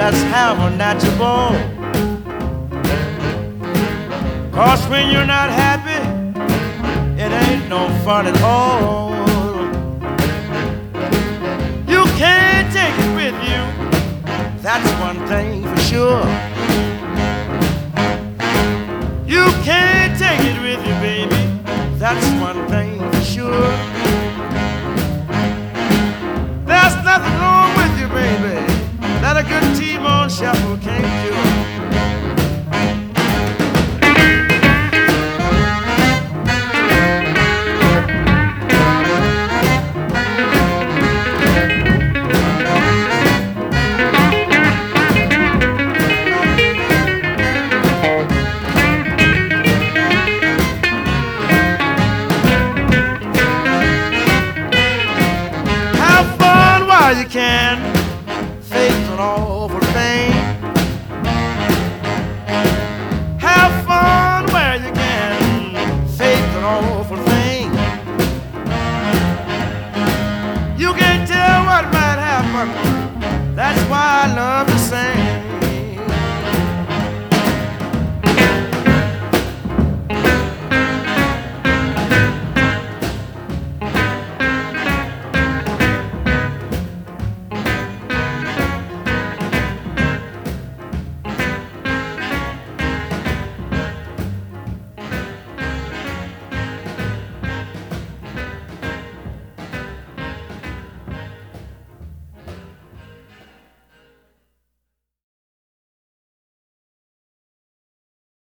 just have a natural ball. 'Cause when you're not happy, it ain't no fun at all. You can't take it with you, that's one thing for sure. You can't take it with you, baby, that's one thing for sure. There's nothing wrong with you, baby, that a good T-bone shuffle can't cure. You can face an awful thing. Have fun where you can face an awful thing. You can't tell what might happen. That's why I love to sing.